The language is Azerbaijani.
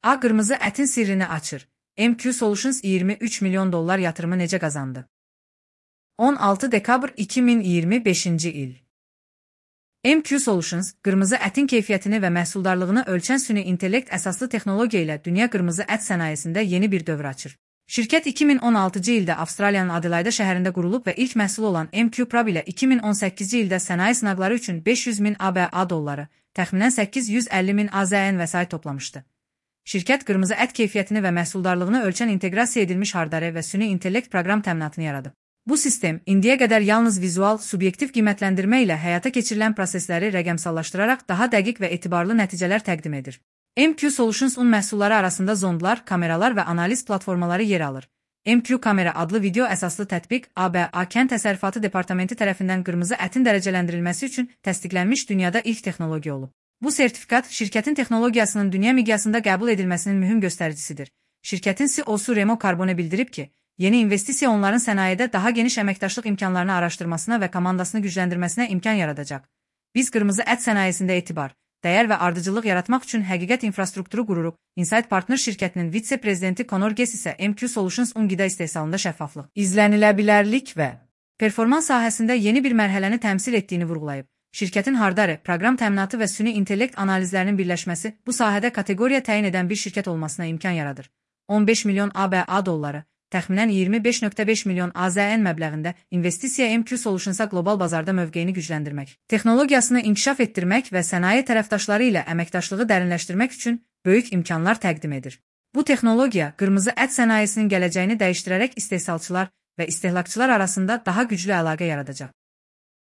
A. Qırmızı ətin sirrini açır. MQ Solutions $23 milyon yatırımı necə qazandı? 16 dekabr 2025-ci il. MQ Solutions, qırmızı ətin keyfiyyətini və məhsuldarlığını ölçən süni intellekt əsaslı texnologiya ilə dünya qırmızı ət sənayesində yeni bir dövr açır. Şirkət 2016-cı ildə Avstraliyanın Adelaide şəhərində qurulub və ilk məhsulu olan MQ Probe ilə 2018-ci ildə sənaye sınaqları üçün 500.000 ABA dolları, təxminən 850.000 AZN vəsait toplamışdı. Şirkət qırmızı ət keyfiyyətini və məhsuldarlığını ölçən inteqrasiya edilmiş hardare və süni intellekt proqram təminatını yaradıb. Bu sistem, indiyə qədər yalnız vizual, subyektiv qiymətləndirmə ilə həyata keçirilən prosesləri rəqəmsallaşdıraraq daha dəqiq və etibarlı nəticələr təqdim edir. MQ Solutions un məhsulları arasında zondlar, kameralar və analiz platformaları yer alır. MQ Kamera adlı video əsaslı tətbiq ABA Kənd Təsərrüfatı Departamenti tərəfindən qırmızı ətin dərəcələndirilməsi üçün təsdiqlənmiş dünyada ilk texnologiya olub. Bu sertifikat, şirkətin texnologiyasının dünya miqyasında qəbul edilməsinin mühüm göstəricisidir. Şirkətin CEO-su Remo Carbone bildirib ki, yeni investisiya onların sənayedə daha geniş əməkdaşlıq imkanlarını araşdırmasına və komandasını gücləndirməsinə imkan yaradacaq. Biz qırmızı ət sənayesində etibar, dəyər və ardıcıllıq yaratmaq üçün həqiqət infrastrukturu qururuq. Insight Partner şirkətinin vitse-prezidenti Conor Gess isə MQ Solutions un qida istehsalında şəffaflıq, izləniləbilərlik və performans sahəsində yeni bir mərhələni təmsil etdiyini vurğulayıb. Şirkətin hardare, proqram təminatı və süni intellekt analizlərinin birləşməsi bu sahədə kateqoriya təyin edən bir şirkət olmasına imkan yaradır. 15 milyon ABA dolları, təxminən 25.5 milyon AZN məbləğində investisiya MQ Solutionsa qlobal bazarda mövqeyini gücləndirmək, texnologiyasını inkişaf etdirmək və sənaye tərəfdaşları ilə əməkdaşlığı dərinləşdirmək üçün böyük imkanlar təqdim edir. Bu texnologiya qırmızı ət sənayesinin gələcəyini dəyişdirərək istehsalçılar və istehlakçılar arasında daha güclü əlaqə yaradacaq.